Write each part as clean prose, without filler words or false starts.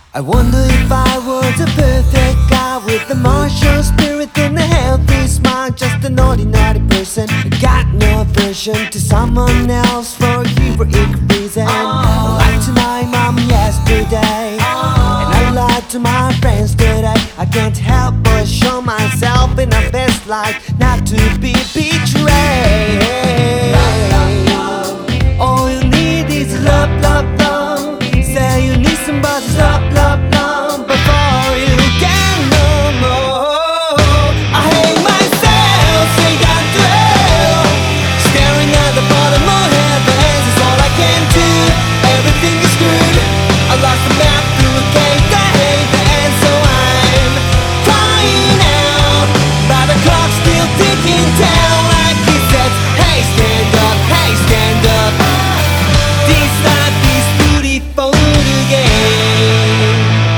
I wonder if I was a perfect guy with a martial spirit and a healthy smile. Just an ordinary person, got no aversion to someone else for a heroic reason. I lied to my mom yesterday, and I lied to my friends today. I can't help but show myself in the best light, not to be betrayed. All you need is love, love, love. Say you need somebody's love, love, love before you can know more. I hate myself, straight down to hell. Staring at the bottom of heaven is all I can do. Everything is screwed. I lost the map through a gate. I hate the end, so I'm crying out. But the clock's still ticking down like it says, hey, stand up, hey, stand up. This life is beautiful again.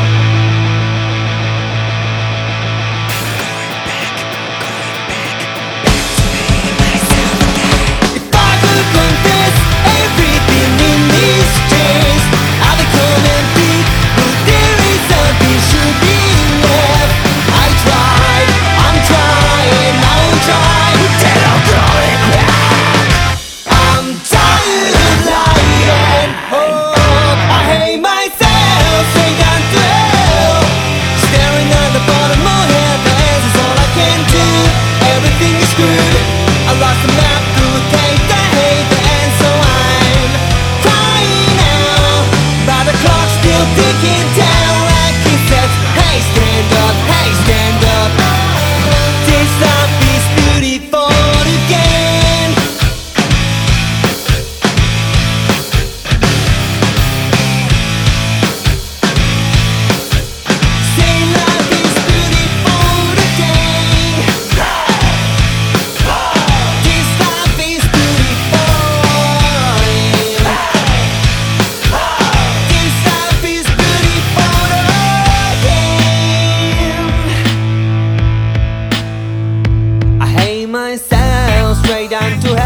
If I could confess everything in this chase, I'd become empty, but there is something should be left. I tried, I'm trying, I'll try, then I'll call it back. I'm tired of lying. Oh, I hate myself, straight down to hell. Staring at the bottom of heaven is all I can do. Everything is screwed. I lost the map through a gate. I hate the end, so I'm crying out. But the clock's still ticking down like it says, hey, stand up, hey, stand up. This life is beautiful again. Say life is beautiful again. This life is beautiful. This life is beautiful again. I hate myself, straight down to